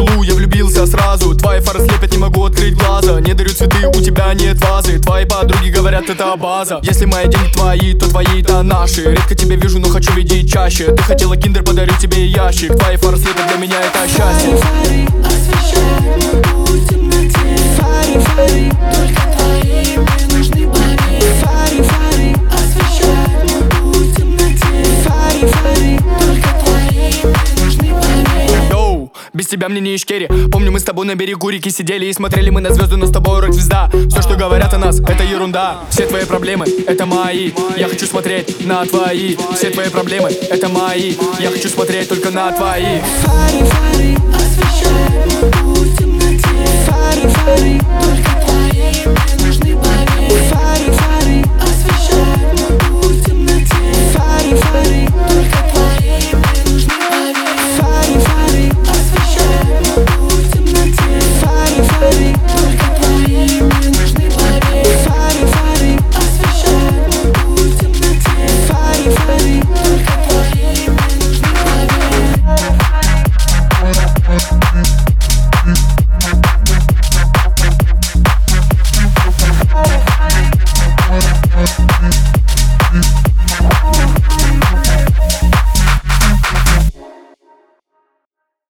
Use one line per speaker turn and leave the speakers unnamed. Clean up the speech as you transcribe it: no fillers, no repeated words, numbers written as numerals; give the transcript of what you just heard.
пылу я влюбился сразу. Твои фары слепят, не могу открыть глаза. Не дарю цветы, у тебя нет вазы. Твои подруги говорят, это база. Если мои деньги твои, то твои это наши. Редко тебя вижу, но хочу видеть чаще. Ты хотела киндер, подарю тебе ящик. Твои фары слепят, для меня это счастье.
Фары освещают мой путь в темноте. Фары, только твои мне нужны пари. Фары освещают мой путь в темноте. Фары, только твои мне нужны пари.
Йоу, без тебя мне не ишкери. Помню, мы с тобой на берегу реки сидели и смотрели мы на звезды, но с тобой рок-звезда. Все, что говорят о нас, это ерунда. Все твои проблемы, это мои. Я хочу смотреть на твои. Все твои проблемы, это мои. Я хочу смотреть только на твои.
Фары